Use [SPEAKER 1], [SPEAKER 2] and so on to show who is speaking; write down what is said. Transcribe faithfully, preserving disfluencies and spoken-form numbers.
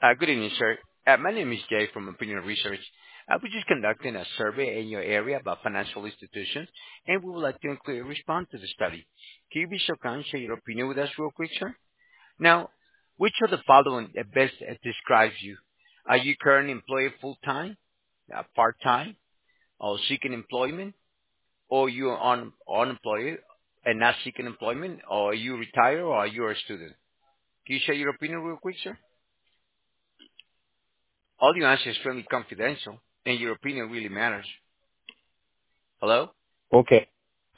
[SPEAKER 1] Uh, good evening, sir. Uh, my name is Jay from Opinion Research. Uh, we're just conducting a survey in your area about financial institutions, and we would like to include a response to the study. Can you be so kind and share your opinion with us real quick, sir? Now, which of the following uh, best uh, describes you? Are you currently employed full-time, uh, part-time, or seeking employment, or you are un- unemployed and not seeking employment, or are you retired, or are you a student? Can you share your opinion real quick, sir? All your answers is firmly confidential, and your opinion really matters. Hello?
[SPEAKER 2] Okay.